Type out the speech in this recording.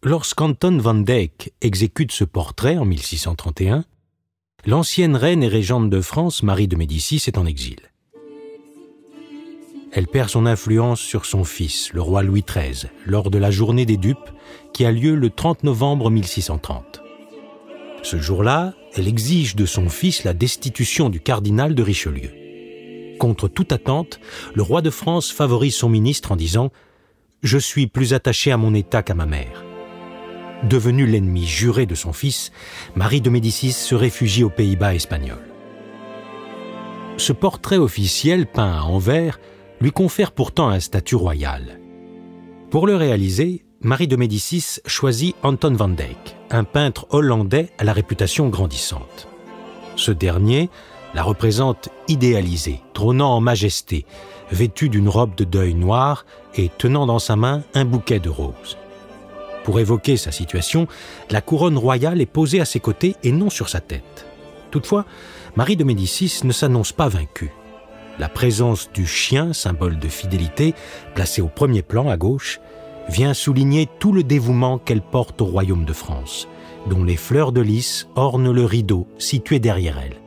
Lorsqu'Anton van Dyck exécute ce portrait en 1631, l'ancienne reine et régente de France, Marie de Médicis, est en exil. Elle perd son influence sur son fils, le roi Louis XIII, lors de la journée des dupes qui a lieu le 30 novembre 1630. Ce jour-là, elle exige de son fils la destitution du cardinal de Richelieu. Contre toute attente, le roi de France favorise son ministre en disant « Je suis plus attaché à mon État qu'à ma mère ». Devenue l'ennemi juré de son fils, Marie de Médicis se réfugie aux Pays-Bas espagnols. Ce portrait officiel peint à Anvers lui confère pourtant un statut royal. Pour le réaliser, Marie de Médicis choisit Anton van Dyck, un peintre hollandais à la réputation grandissante. Ce dernier la représente idéalisée, trônant en majesté, vêtue d'une robe de deuil noire et tenant dans sa main un bouquet de roses. Pour évoquer sa situation, la couronne royale est posée à ses côtés et non sur sa tête. Toutefois, Marie de Médicis ne s'annonce pas vaincue. La présence du chien, symbole de fidélité, placé au premier plan à gauche, vient souligner tout le dévouement qu'elle porte au royaume de France, dont les fleurs de lys ornent le rideau situé derrière elle.